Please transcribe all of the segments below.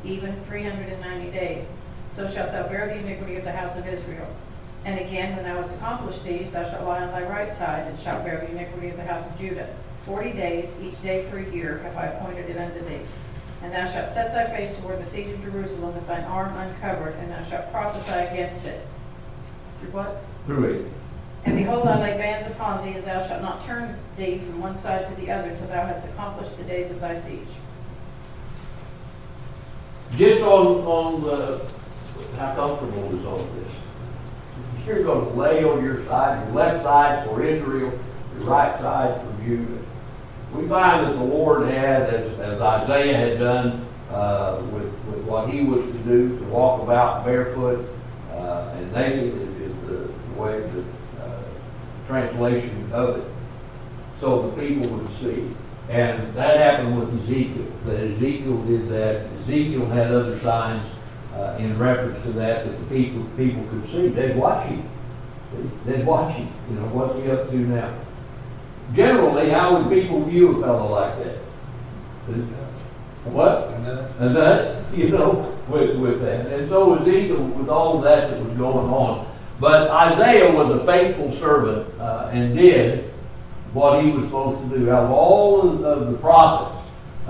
even 390 days. So shalt thou bear the iniquity of the house of Israel. And again, when thou hast accomplished these, thou shalt lie on thy right side, and shalt bear the iniquity of the house of Judah. 40 days, each day for a year, have I appointed it unto thee. And thou shalt set thy face toward the siege of Jerusalem with thine arm uncovered, and thou shalt prophesy against it. Through what? Through it. And behold, I lay bands upon thee, and thou shalt not turn thee from one side to the other till thou hast accomplished the days of thy siege. Just on the, how comfortable is all this? You're going to lay on your side, your left side for Israel, your right side for Judah. We find that the Lord had, as Isaiah had done with what he was to do, to walk about barefoot and naked is the way the translation of it, so the people would see. And that happened with Ezekiel, that Ezekiel did that. Ezekiel had other signs in reference to that the people could see. They'd watch him. They'd watch him. You know, what's he up to now? Generally, how would people view a fellow like that? What? A nut, you know, with that. And so Ezekiel, with all of that was going on. But Isaiah was a faithful servant and did what he was supposed to do. Out of all of the prophets,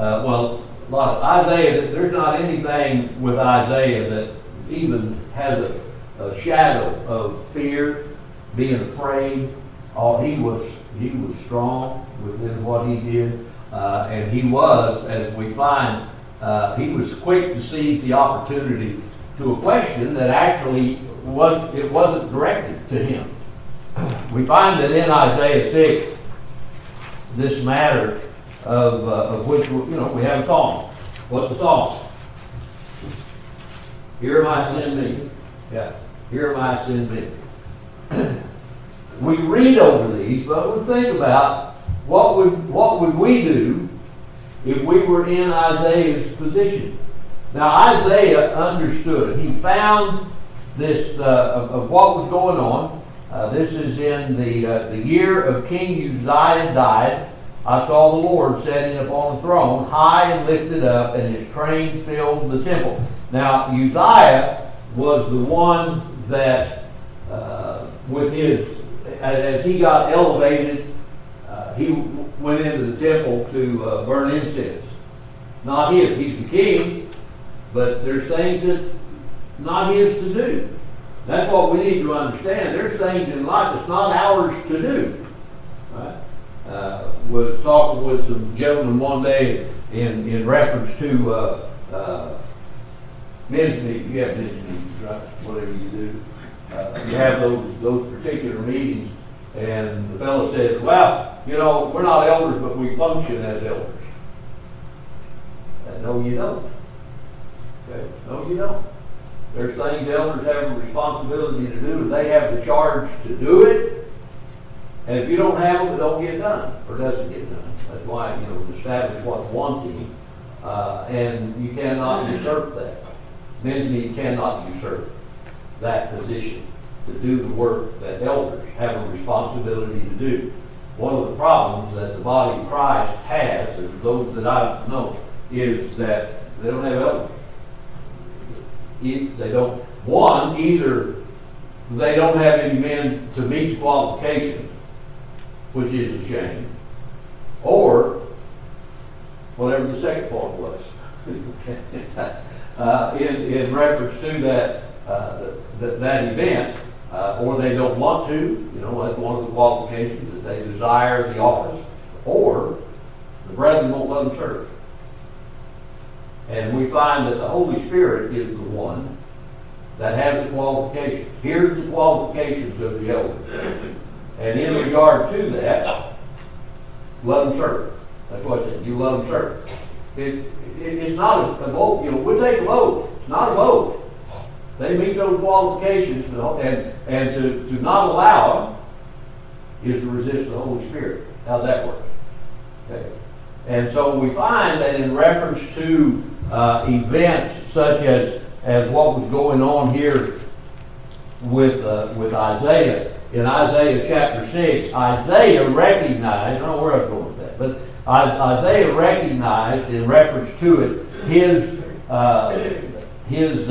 Isaiah, there's not anything with Isaiah that even has a shadow of fear, being afraid. He was strong within what he did, and he was, as we find, he was quick to seize the opportunity to a question that actually wasn't directed to him. We find that in Isaiah 6, this matter of which, we have a song. What's the song? Here am I, send me. Yeah, here am I, send me. We read over these, but we think about what would we do if we were in Isaiah's position. Now Isaiah understood. He found this of what was going on. This is in the year of King Uzziah died. I saw the Lord sitting upon a throne, high and lifted up, and his train filled the temple. Now Uzziah was the one that, with his, as he got elevated, he went into the temple to burn incense. Not his. He's the king, but there's things that not his to do. That's what we need to understand. There's things in life that's not ours to do. Right? Was talking with some gentlemen one day in reference to men's meetings. You have men's meetings, right? Whatever you do. You have those particular meetings, and the fellow says, well, we're not elders, but we function as elders. No, you don't. Okay? No, you don't. There's things elders have a responsibility to do, and they have the charge to do it. And if you don't have them, it don't get done, or doesn't get done. That's why, establish what's wanting, and you cannot usurp that. Men's meeting cannot usurp that position to do the work that elders have a responsibility to do. One of the problems that the body of Christ has, and those that I know, is that they don't have elders. They don't, either they don't have any men to meet the qualifications, which is a shame, or whatever the second part was, in reference to that event, or they don't want to, that's one of the qualifications, that they desire the office, or the brethren won't let them serve. And we find that the Holy Spirit is the one that has the qualifications. Here's the qualifications of the elders. And in regard to that, let them serve. That's what it says. You let them serve. It's not a vote. We take a vote. It's not a vote. They meet those qualifications, and to not allow them is to resist the Holy Spirit. How's that work? Okay. And so we find that in reference to events such as what was going on here with Isaiah, in Isaiah chapter 6, Isaiah recognized, I don't know where I was going with that, but Isaiah recognized in reference to it his his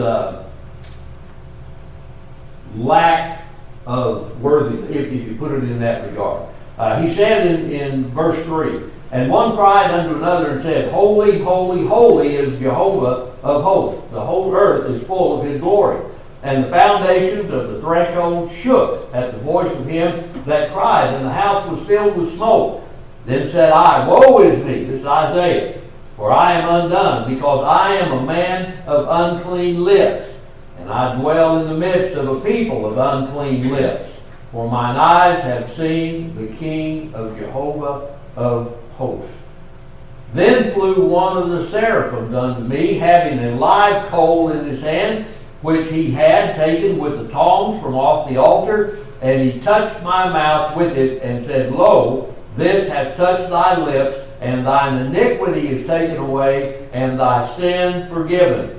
lack of worthiness, if you put it in that regard. He said in verse 3, and one cried unto another and said, Holy, holy, holy is Jehovah of hosts. The whole earth is full of his glory. And the foundations of the threshold shook at the voice of him that cried, and the house was filled with smoke. Then said I, Woe is me, this is Isaiah, for I am undone, because I am a man of unclean lips, and I dwell in the midst of a people of unclean lips. For mine eyes have seen the King of Jehovah of hosts. Then flew one of the seraphims unto me, having a live coal in his hand, which he had taken with the tongs from off the altar, and he touched my mouth with it, and said, Lo, this has touched thy lips, and thine iniquity is taken away, and thy sin forgiven.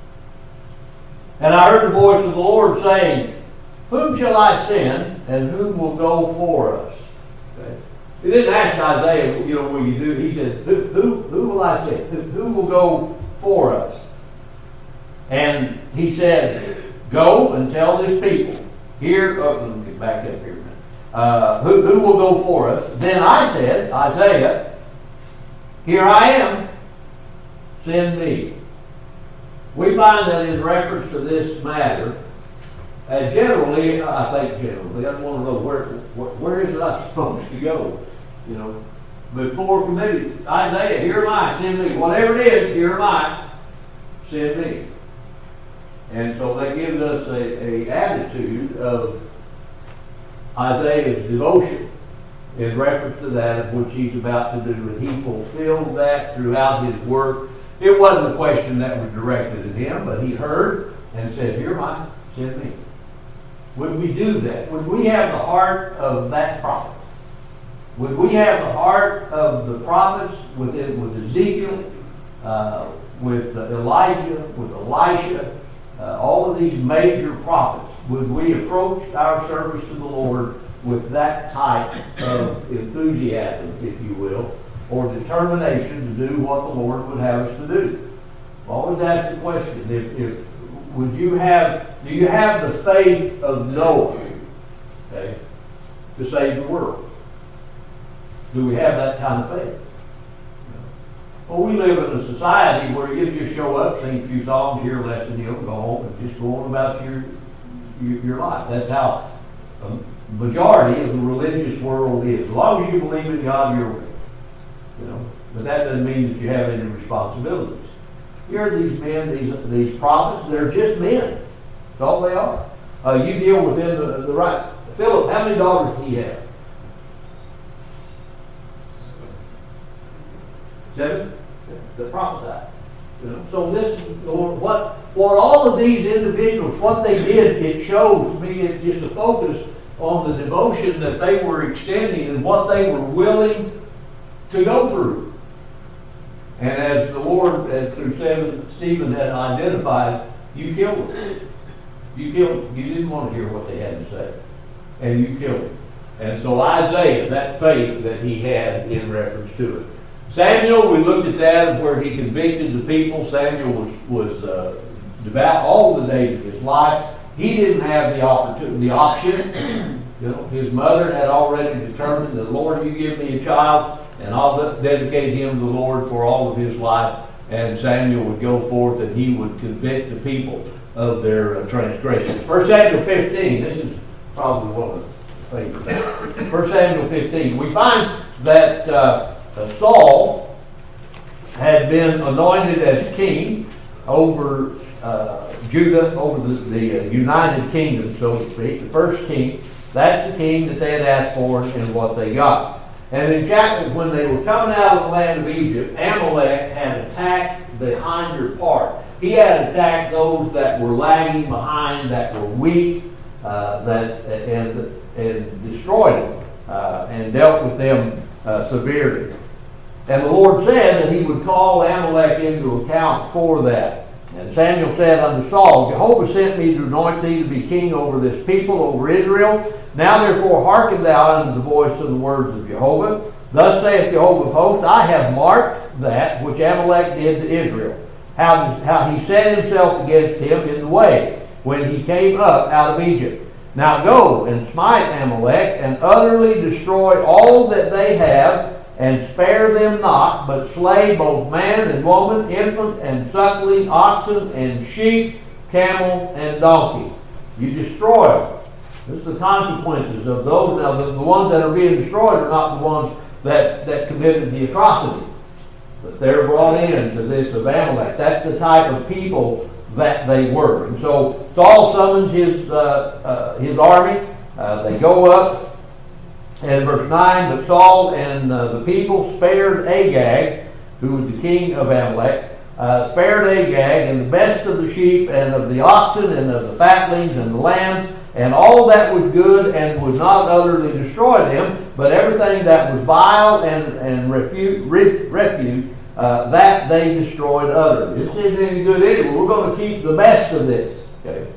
And I heard the voice of the Lord saying, Whom shall I send, and who will go for us? Okay. He didn't ask Isaiah, will you do? He said, Who will I send? Who will go for us? And he said, Go and tell this people. Here, let me get back up here a minute. Who will go for us? Then I said, Isaiah, Here I am, send me. We find that in reference to this matter, generally, I want to know where is it I'm supposed to go? Before committed, Isaiah, here am I, send me. Whatever it is, here am I, send me. And so that gives us a attitude of Isaiah's devotion in reference to that of which he's about to do. And he fulfilled that throughout his work. It wasn't a question that was directed at him, but he heard and said, Here am I, send me. Would we do that? Would we have the heart of that prophet? Would we have the heart of the prophets with Ezekiel, with Elijah, with Elisha, all of these major prophets? Would we approach our service to the Lord with that type of enthusiasm, if you will, or determination to do what the Lord would have us to do? I always ask the question, do you have the faith of Noah, okay, to save the world? Do we have that kind of faith? Well, we live in a society where you just show up, sing a few songs, hear a lesson, go home, and just go on about your life. That's how a majority of the religious world is. As long as you believe in God, you're with. But that doesn't mean that you have any responsibilities. Here are these men, these prophets, they're just men. That's all they are. You deal with them the right. Philip, how many daughters did he have? 7? The prophesied. So this, what all of these individuals, what they did, it shows me just a focus on the devotion that they were extending and what they were willing to go through. And as the Lord, through Stephen had identified, you killed them. You killed them. You didn't want to hear what they had to say. And you killed them. And so Isaiah, that faith that he had in reference to it. Samuel, we looked at that where he convicted the people. Samuel was devout all the days of his life. He didn't have the option. His mother had already determined that, Lord, you give me a child, and I'll dedicate him to the Lord for all of his life. And Samuel would go forth and he would convict the people of their transgressions. 1 Samuel 15, this is probably one of the favorites. 1 Samuel 15, we find that Saul had been anointed as king over Judah, over the United Kingdom, so to speak, the first king. That's the king that they had asked for and what they got. And in chapter, when they were coming out of the land of Egypt, Amalek had attacked the hinder part. He had attacked those that were lagging behind, that were weak, and destroyed them and dealt with them severely. And the Lord said that he would call Amalek into account for that. And Samuel said unto Saul, Jehovah sent me to anoint thee to be king over this people, over Israel. Now therefore hearken thou unto the voice of the words of Jehovah. Thus saith Jehovah of hosts, I have marked that which Amalek did to Israel, how he set himself against him in the way when he came up out of Egypt. Now go and smite Amalek, and utterly destroy all that they have, and spare them not, but slay both man and woman, infant and suckling, oxen and sheep, camel and donkey. You destroy them. This is the consequences of those. Now, the ones that are being destroyed are not the ones that committed the atrocity, but they're brought into this of Amalek. That's the type of people that they were. And so Saul summons his army. They go up, and verse 9, but Saul and the people spared Agag, who was the king of Amalek, spared Agag, and the best of the sheep, and of the oxen, and of the fatlings, and the lambs, and all that was good, and would not utterly destroy them, but everything that was vile and refuse, that they destroyed utterly. This isn't any good anyway. We're going to keep the best of this. Okay.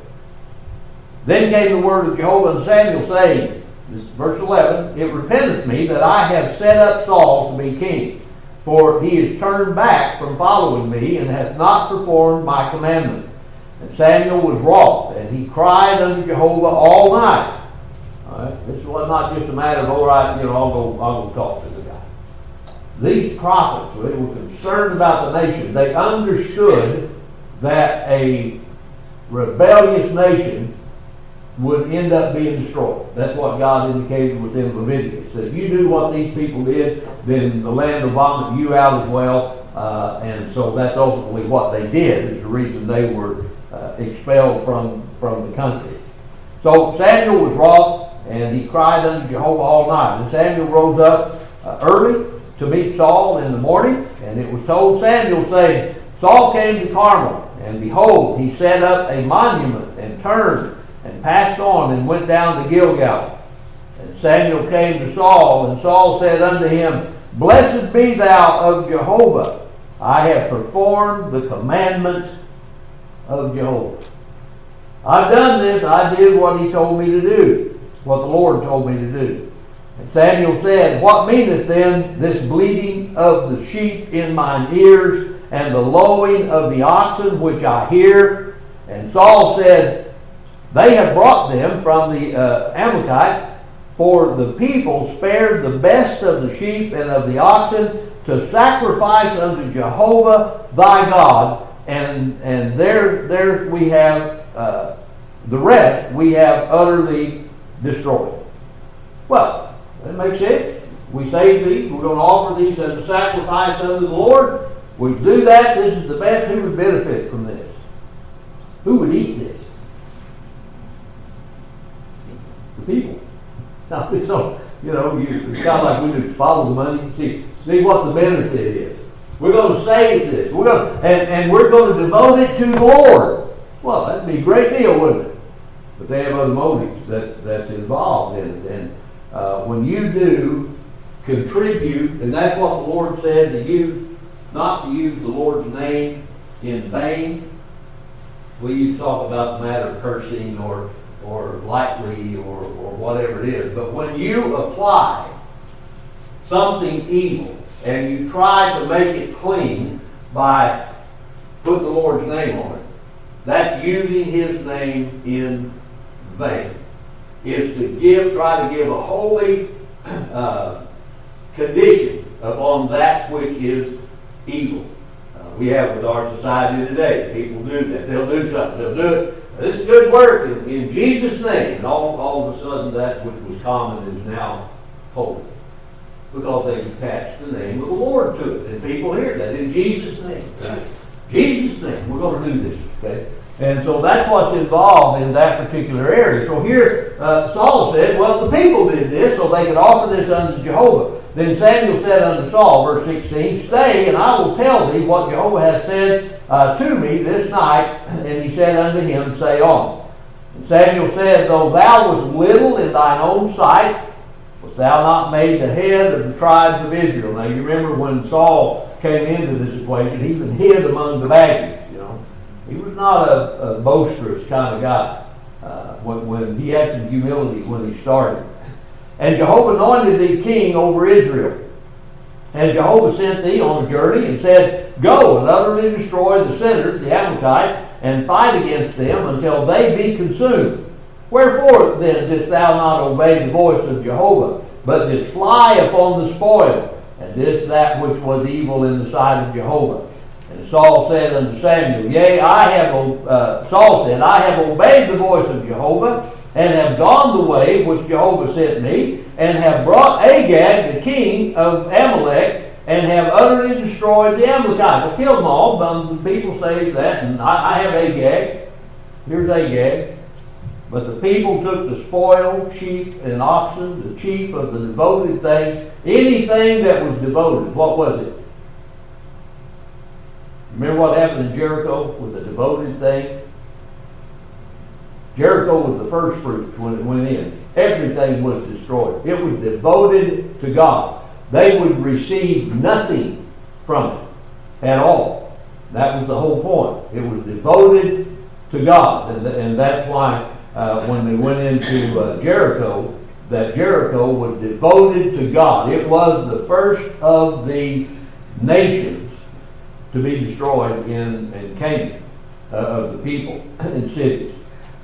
Then came the word of Jehovah unto Samuel, saying, this is verse 11, it repenteth me that I have set up Saul to be king, for he is turned back from following me, and hath not performed my commandment. And Samuel was wroth, and he cried unto Jehovah all night. All right? This was not just a matter of, all right, I'll go talk to the guy. These prophets, they were concerned about the nation. They understood that a rebellious nation would end up being destroyed. That's what God indicated within Leviticus. That if you do what these people did, then the land will vomit you out as well. And so that's ultimately what they did, is the reason they were expelled from the country. So Samuel was wroth, and he cried unto Jehovah all night. And Samuel rose up early to meet Saul in the morning, and it was told Samuel, saying, Saul came to Carmel, and behold, he set up a monument, and turned, and passed on, and went down to Gilgal. And Samuel came to Saul, and Saul said unto him, Blessed be thou of Jehovah. I have performed the commandment of Jehovah. I've done this. I did what he told me to do, what the Lord told me to do. And Samuel said, What meaneth then this bleating of the sheep in mine ears, and the lowing of the oxen which I hear? And Saul said, They have brought them from the Amalekites, for the people spared the best of the sheep and of the oxen to sacrifice unto Jehovah thy God, and there we have the rest we have utterly destroyed. Well, that makes sense. We save these. We're going to offer these as a sacrifice unto the Lord. We do that. This is the best. Who would benefit from this? Who would eat this? The people. Now, so, it's kind of like we do follow the money. See what the benefit is. We're going to save this. We're going to devote it to the Lord. Well, that'd be a great deal, wouldn't it? But they have other motives that's involved in it. And when you do contribute, and that's what the Lord said, not to use the Lord's name in vain. We used to talk about the matter of cursing or lightly or whatever it is. But when you apply something evil and you try to make it clean by putting the Lord's name on it, that's using his name in vain. Is to try to give a holy condition upon that which is evil. We have with our society today. People do that. They'll do something. They'll do it. This is good work in Jesus' name. And all of a sudden that which was common is now holy. Because they've attached the name of the Lord to it. And people hear that in Jesus' name. Okay? Jesus' name. We're going to do this. Okay? And so that's what's involved in that particular area. So here Saul said, well, the people did this so they could offer this unto Jehovah. Then Samuel said unto Saul, verse 16, Stay, and I will tell thee what Jehovah hath said to me this night. And he said unto him, Say on. And Samuel said, Though thou wast little in thine own sight, wast thou not made the head of the tribes of Israel? Now you remember when Saul came into this equation, he even hid among the baggage. He was not a boisterous kind of guy. When he had some humility when he started. And Jehovah anointed thee king over Israel. And Jehovah sent thee on a journey and said, said, Go and utterly destroy the sinners, the Amalekites, and fight against them until they be consumed. Wherefore then didst thou not obey the voice of Jehovah, but didst fly upon the spoil, and didst that which was evil in the sight of Jehovah? And Saul said unto Samuel, Yea, Saul said, I have obeyed the voice of Jehovah, and have gone the way which Jehovah sent me, and have brought Agag, the king of Amalek, and have utterly destroyed the Amalekites. I killed them all, but the people say that, and I have Agag. Here's Agag. But the people took the spoil, sheep and oxen, the chief of the devoted things, anything that was devoted. What was it? Remember what happened in Jericho with the devoted thing? Jericho was the first fruits when it went in. Everything was destroyed. It was devoted to God. They would receive nothing from it at all. That was the whole point. It was devoted to God. And that's why when they went into Jericho, that Jericho was devoted to God. It was the first of the nations to be destroyed in Canaan, of the people and cities.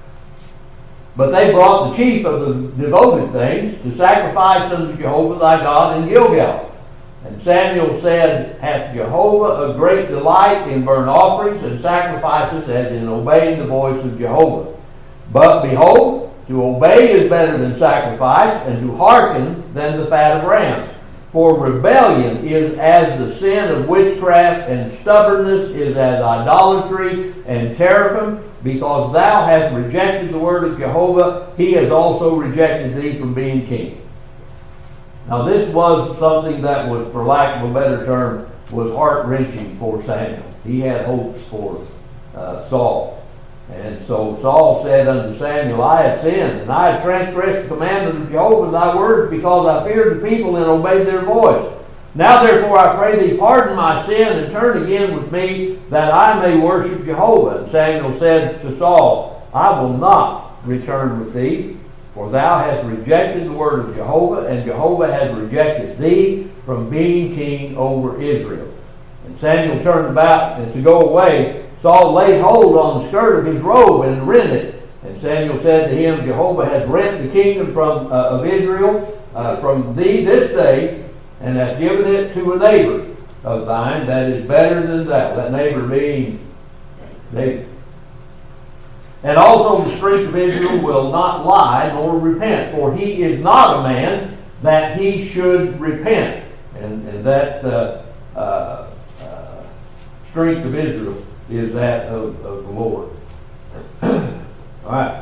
But they brought the chief of the devoted things to sacrifice unto Jehovah thy God in Gilgal. And Samuel said, Hath Jehovah a great delight in burnt offerings and sacrifices as in obeying the voice of Jehovah? But behold, to obey is better than sacrifice, and to hearken than the fat of rams. For rebellion is as the sin of witchcraft, and stubbornness is as idolatry and teraphim. Because thou hast rejected the word of Jehovah, he has also rejected thee from being king. Now this was something that was, for lack of a better term, was heart-wrenching for Samuel. He had hopes for Saul. And so Saul said unto Samuel, I have sinned, and I have transgressed the commandment of Jehovah and thy words, because I feared the people and obeyed their voice. Now therefore I pray thee, pardon my sin, and turn again with me, that I may worship Jehovah. And Samuel said to Saul, I will not return with thee, for thou hast rejected the word of Jehovah, and Jehovah has rejected thee from being king over Israel. And Samuel turned about and to go away. Saul laid hold on the skirt of his robe and rent it. And Samuel said to him, Jehovah has rent the kingdom of Israel from thee this day, and hath given it to a neighbor of thine that is better than thou. That neighbor being David. And also the strength of Israel will not lie nor repent, for he is not a man that he should repent. And that strength of Israel is that of the Lord. All right,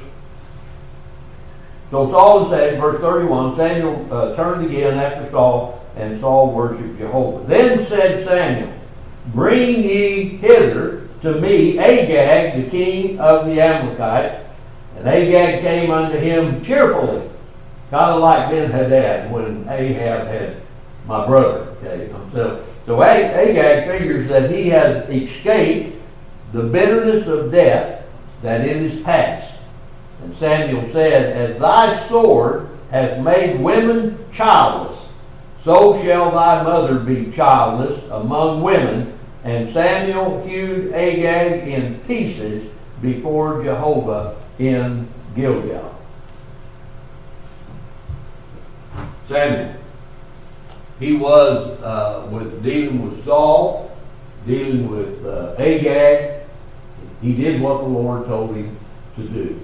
So Saul said, verse 31, Samuel turned again after Saul, and Saul worshipped Jehovah. Then said Samuel, Bring ye hither to me Agag, the king of the Amalekites. And Agag came unto him cheerfully, kind of like Ben-Hadad when Ahab had my brother. Okay, so Agag figures that he has escaped the bitterness of death that it is past. And Samuel said, As thy sword has made women childless, so shall thy mother be childless among women. And Samuel hewed Agag in pieces before Jehovah in Gilgal. Samuel. He was dealing with Saul, dealing with Agag. He did what the Lord told him to do.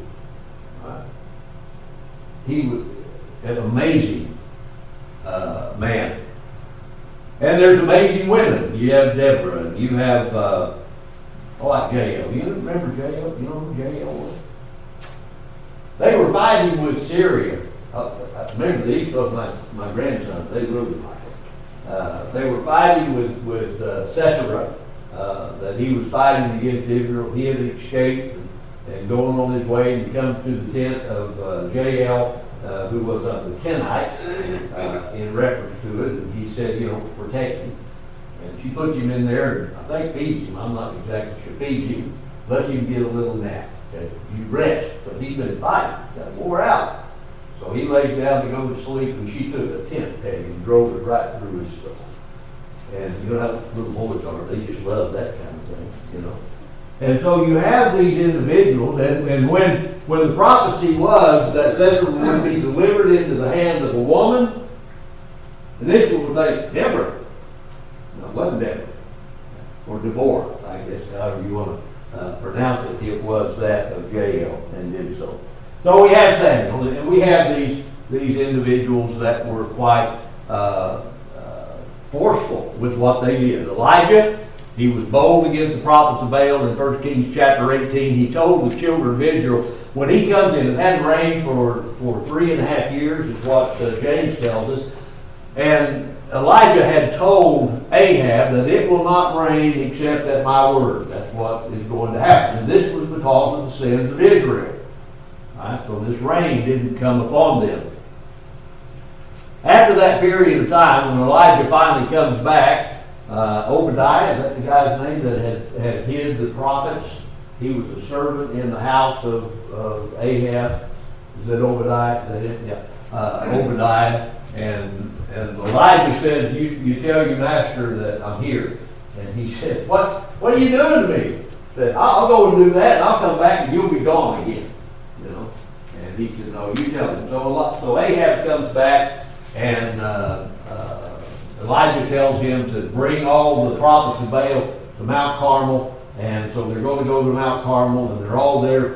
He was an amazing man. And there's amazing women. You have Deborah, and you have, like Jael. You remember Jael? You know who Jael was? They were fighting with Syria. I remember these was my grandsons. They really liked it. They were fighting with Sisera, that he was fighting against Israel. He had escaped and going on his way and come to the tent of Jael, who was the Kenite, in reference to it. And he said, protect him. And she put him in there, and I think feeds him. I'm not exactly sure. Feeds him. Let him get a little nap. Okay? You rest, because he's been fighting. Got wore out. So he laid down to go to sleep, and she took a tent peg and drove it right through his And you know how little boys are, they just love that kind of thing, you know. And so you have these individuals, and when the prophecy was that Sisera would be delivered into the hand of a woman, initially would think, Deborah. No, it wasn't Deborah. Or Deborah, I guess, however you want to pronounce it. It was that of Jael, and did so. So we have Samuel, and we have these individuals that were quite forceful with what they did. Elijah, he was bold against the prophets of Baal. In 1 Kings chapter 18, he told the children of Israel, when he comes in, it hadn't rained for 3.5 years, is what James tells us. And Elijah had told Ahab that it will not rain except at my word. That's what is going to happen. And this was because of the sins of Israel. All right, so this rain didn't come upon them. After that period of time, when Elijah finally comes back, Obadiah, is that the guy's name that had hid the prophets? He was a servant in the house of Ahab. Is that Obadiah? Is that it? Yeah. Obadiah. And Elijah says, you tell your master that I'm here. And he said, what are you doing to me? He said, I'll go and do that, and I'll come back, and you'll be gone again. You know. And he said, no, you tell him. So Ahab comes back, and Elijah tells him to bring all the prophets of Baal to Mount Carmel. And so they're going to go to Mount Carmel, and they're all there,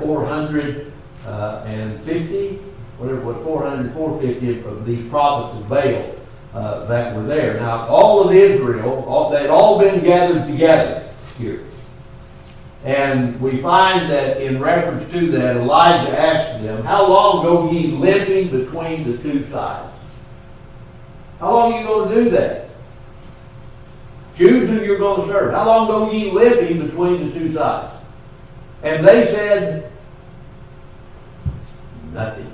450, whatever it was, 450 of these prophets of Baal that were there. Now, all of Israel, they'd all been gathered together here. And we find that in reference to that, Elijah asked them, how long go ye limping between the two sides? How long are you going to do that? Choose who you're going to serve. How long go ye limping between the two sides? And they said, nothing.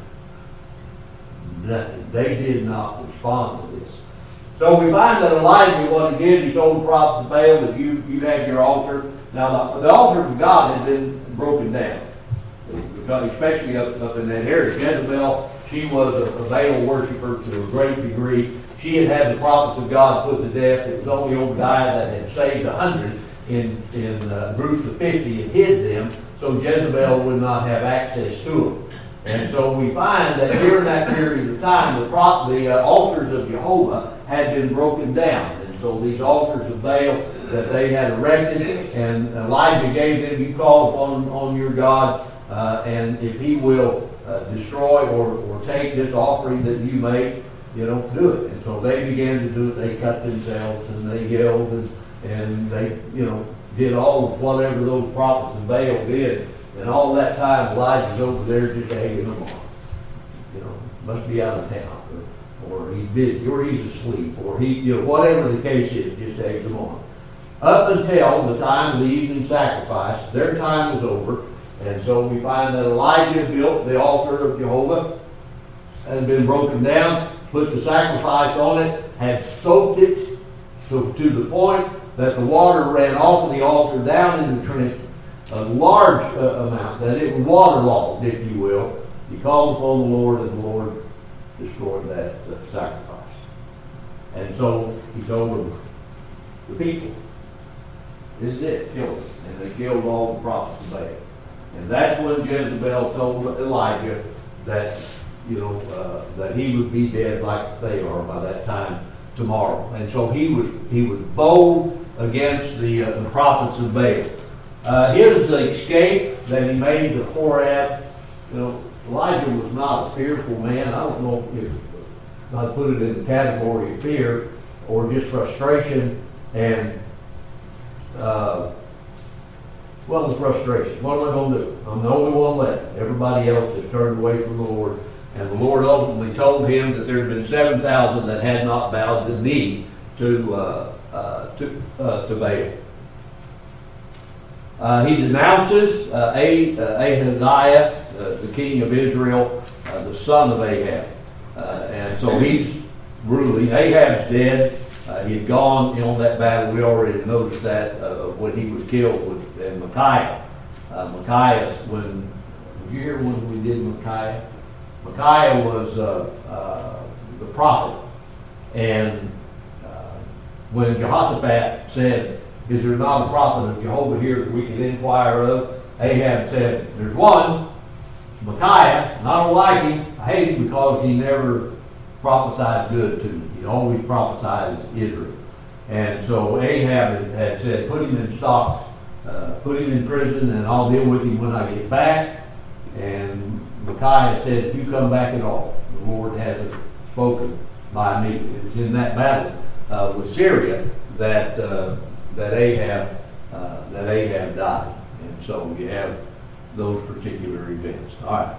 Nothing. They did not respond to this. So we find that Elijah, what he did, he told the prophets of Baal that you have your altar. Now, the altar of God had been broken down, because especially up in that area. Jezebel, she was a Baal worshiper to a great degree. She had the prophets of God put to death. It was only Obadiah that had saved 100 in groups of 50 and hid them, so Jezebel would not have access to them. And so we find that during that period of time, the altars of Jehovah had been broken down. And so these altars of Baal that they had erected, and Elijah gave them, you call on your God, and if he will destroy or take this offering that you make, do it. And so they began to do it. They cut themselves, and they yelled, and they, did all of whatever those prophets of Baal did. And all that time, Elijah's over there just egging them on. Must be out of town, or he's busy, or he's asleep, or he, whatever the case is, just eggs them on. Up until the time of the evening sacrifice, their time was over, and so we find that Elijah built the altar of Jehovah, had been broken down, put the sacrifice on it, had soaked it to the point that the water ran off of the altar down in the trench, a large amount, that it was waterlogged, if you will. He called upon the Lord, and the Lord destroyed that sacrifice. And so he told the people, this is it, kill them. And they killed all the prophets of Baal. And that's when Jezebel told Elijah that, that he would be dead like they are by that time tomorrow. And so he was bold against the prophets of Baal. His escape that he made to Horeb, Elijah was not a fearful man. I don't know if I'd put it in the category of fear or just frustration and, the frustration. What am I going to do? I'm the only one left. Everybody else has turned away from the Lord. And the Lord ultimately told him that there had been 7,000 that had not bowed the knee to Baal. He denounces Ahaziah, the king of Israel, the son of Ahab. And so he's ruling. Ahab's dead. He had gone on that battle. We already noticed that when he was killed with Micaiah. Micaiah, did you hear when we did Micaiah? Micaiah was the prophet. And when Jehoshaphat said, "Is there not a prophet of Jehovah here that we can inquire of?" Ahab said, "There's one, Micaiah, and I don't like him. I hate him because he never prophesied good to me. He always prophesied Israel." And so Ahab had said, "Put him in stocks, put him in prison, and I'll deal with him when I get back." And Micaiah said, "If you come back at all, the Lord hasn't spoken by me." It was in that battle with Syria that Ahab died. And so you have those particular events. All right.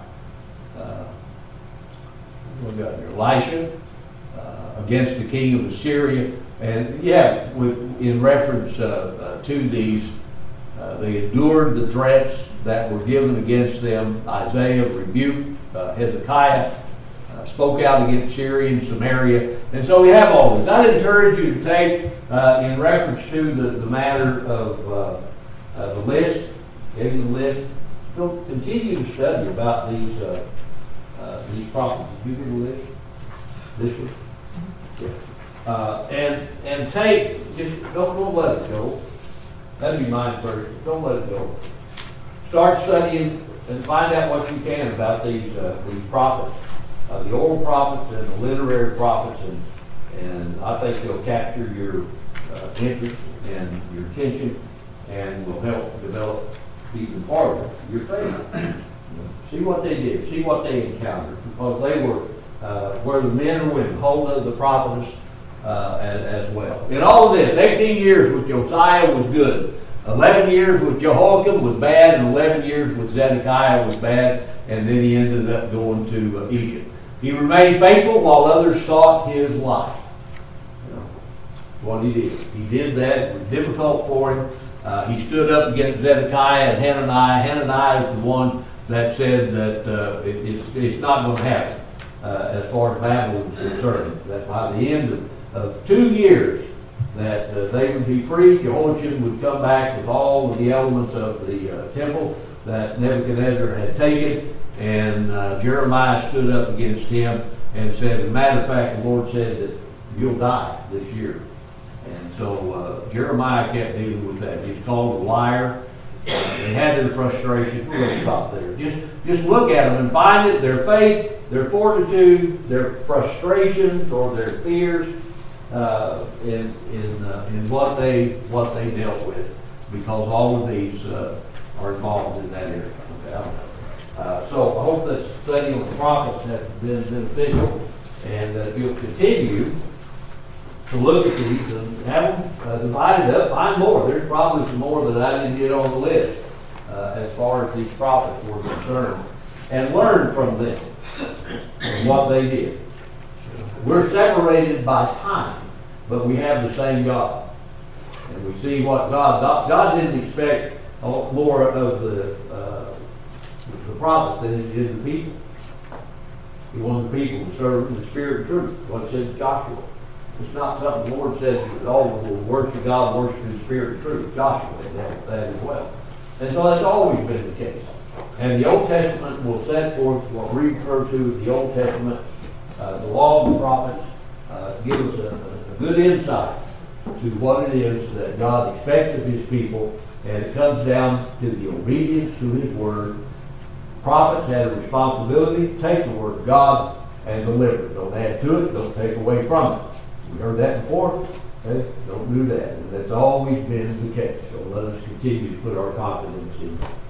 What we got here? Elisha against the king of Assyria. And yeah, in reference to these, they endured the threats that were given against them. Isaiah rebuked Hezekiah, spoke out against Syria and Samaria. And so we have all this. I'd encourage you to take, in reference to the matter of the list, getting the list, go continue to study about these prophets. Did you get a list? This one? Yeah. And take, just don't let it go. That'd be mine first. Don't let it go. Start studying and find out what you can about these prophets, the old prophets and the literary prophets, and I think they'll capture your interest and your attention, and will help develop even farther your faith. See what they did. See what they encountered, because they were whether men or women, hold of the prophetess as well. In all of this, 18 years with Josiah was good. 11 years with Jehoiakim was bad, and 11 years with Zedekiah was bad, and then he ended up going to Egypt. He remained faithful while others sought his life. You know, what he did. He did that. It was difficult for him. He stood up against Zedekiah and Hananiah. Hananiah is the one that said that it's not going to happen as far as Babylon is concerned. That by the end of 2 years, that they would be free. Jehoiakim would come back with all of the elements of the temple that Nebuchadnezzar had taken, and Jeremiah stood up against him and said, as a matter of fact, the Lord said that you'll die this year. And so Jeremiah kept dealing with that. He's called a liar. They had their frustration. We're going to stop there. Just look at them and find it, their faith, their fortitude, their frustrations or their fears, in what they dealt with, because all of these are involved in that area. Okay? So I hope that study on the prophets has been beneficial, and that you'll continue to look at these and have them divided up. Find more. There's probably some more that I didn't get on the list as far as these prophets were concerned, and learn from them and what they did. We're separated by time, but we have the same God. And we see what God didn't expect more of the prophets than he did the people. He wanted the people to serve in the spirit of truth. What it said to Joshua. It's not something the Lord says that all will worship God, worship in the spirit of truth. Joshua had that as well. And so that's always been the case. And the Old Testament will set forth what we refer to as the Old Testament, the law of the prophets, give us a good insight to what it is that God expects of his people, and it comes down to the obedience to his word. Prophets had a responsibility to take the word of God and deliver it. Don't add to it, don't take away from it. We heard that before. Okay? Don't do that. And that's always been the case. So let us continue to put our confidence in